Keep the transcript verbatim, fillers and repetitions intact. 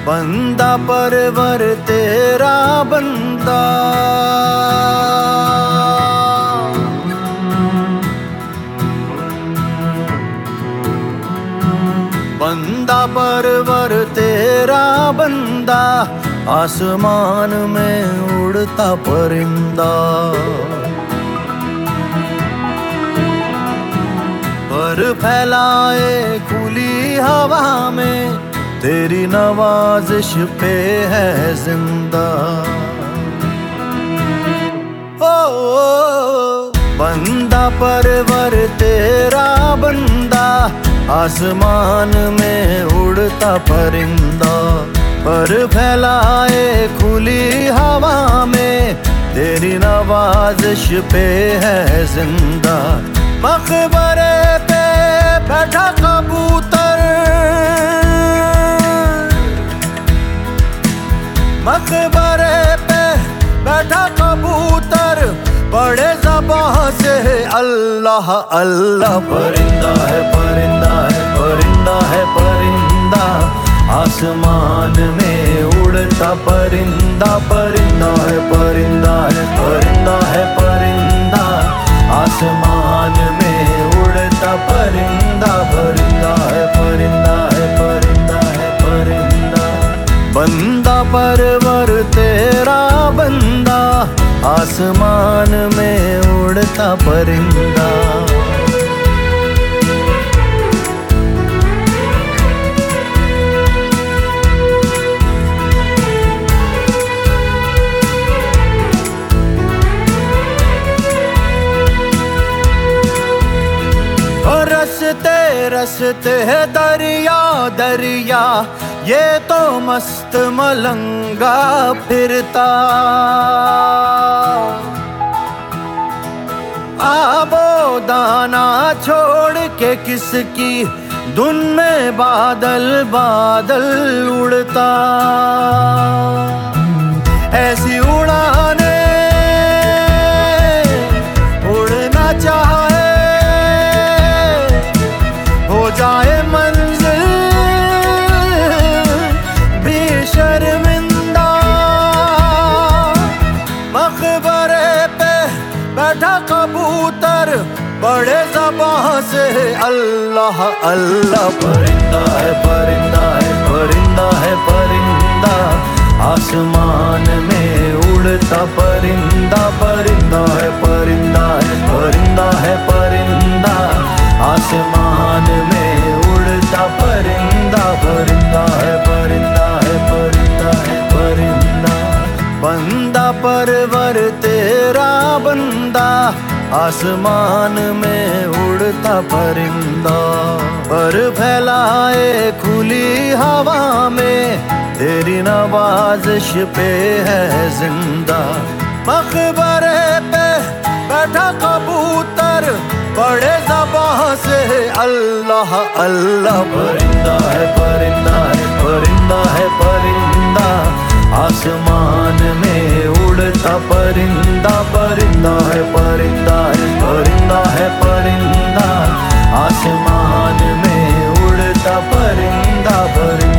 बंदा परवर तेरा बंदा। बंदा परवर तेरा बंदा, आसमान में उड़ता परिंदा। पर फैलाए खुली हवा में, तेरी नवाजिश पे है जिंदा। ओ, ओ बंदा परवर तेरा बंदा, आसमान में उड़ता परिंदा। पर फैलाए खुली हवा में, तेरी नवाजिश पे है जिंदा। मकबरे पे बैठा कबूतर, मकबरे पे बैठा कबूतर, बड़े ज़बान से अल्लाह अल्लाह। परिंदा है परिंदा है परिंदा है परिंदा, आसमान में उड़ता परिंदा। परिंदा है परिंदा है परिंदा है परिंदा, आसमान में उड़ता परिंदा। परिंदा है परिंदा है परिंदा है परिंदा। बंदा परवर तेरा बंदा, आसमान में उड़ता परिंदा। और रस्ते रस्ते दरिया दरिया, ये तो मस्त मलंगा फिरता। आबो दाना छोड़ के किसकी धुन में बादल बादल उड़ता। ऐसी उड़ाने उड़ना चाहे, हो जाए मंजिल भी शर्मिंदा। मकबरे पे बैठा कबूतर, बड़े ज़बान से अल्लाह अल्लाह। परिंदा है परिंदा है परिंदा है परिंदा, आसमान में उड़ता परिंदा। परिंदा है परिंदा है परिंदा है परिंदा, आसमान में उड़ता परिंदा। परिंदा है परिंदा है परिंदा है परिंदा। बंदा परवर तेरा बंदा, आसमान में उड़ता परिंदा। पर फैलाए खुली हवा में, तेरी नवाजिश पे है जिंदा। मकबरे पे बैठा कबूतर, बड़े ज़बान से अल्लाह अल्लाह। परिंदा है परिंदा है परिंदा है परिंदा, आसमान में उड़ता परिंदा। परिंदा है परिंदा है परिंदा है परिंदा, आसमान में उड़ता परिंदा। परिंदा